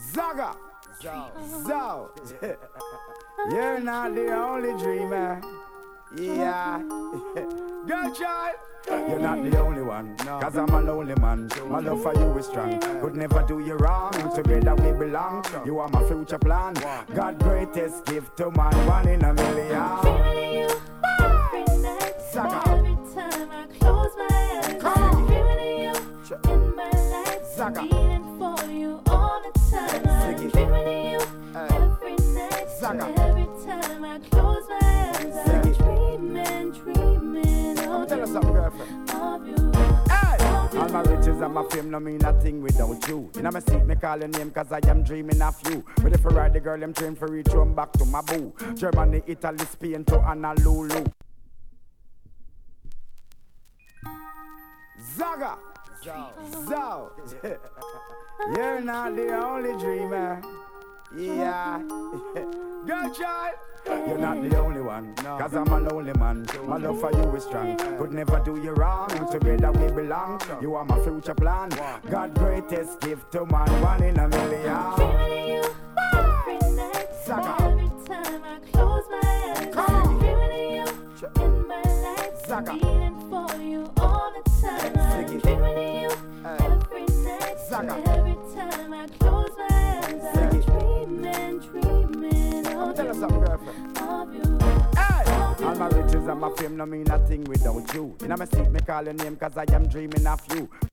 Zaga. So, you're not the only dreamer. Yeah. Girl child, you're not the only one. Cause I'm a lonely man. My love for you is strong. Could never do you wrong. Together we belong. You are my future plan. God greatest gift to man. One in a million. Dreaming of you every night. Zaga. Every time I close my eyes. Come. Dreaming of you in my life. Zaga. Feeling for you all the time. I'm Ziggy. dreaming of you every night. Zaga. Every time I close my eyes. I'm Ziggy. dreaming Let me of tell you you. something, girlfriend. Of you. Hey! All my riches and my fame no mean a thing without you. In my seat, me call your name cause I am dreaming of you. But if I ride the girl, I'm train for reach home back to my boo. Germany, Italy, Spain to Honolulu. Zaga! So, you're not the only dreamer. Yeah. Girl child, you're not the only one. Cause I'm a lonely man. My love for you is strong. Could never do you wrong. Together we belong. You are my future plan. God greatest gift to man. One in a million. Dreaming of you every night. Zaga. Every time I close my eyes. Come. Dreaming of you in my life. Zaga. Feeling for you all the time. I'm Ziggy. dreaming of you every night. Zaga. Every time I close my eyes. I'm Ziggy. dreaming Let me of tell you something, girlfriend. of you. Hey! All my riches and my fame no mean a thing without you. In my seat, me call your name cause I am dreaming of you.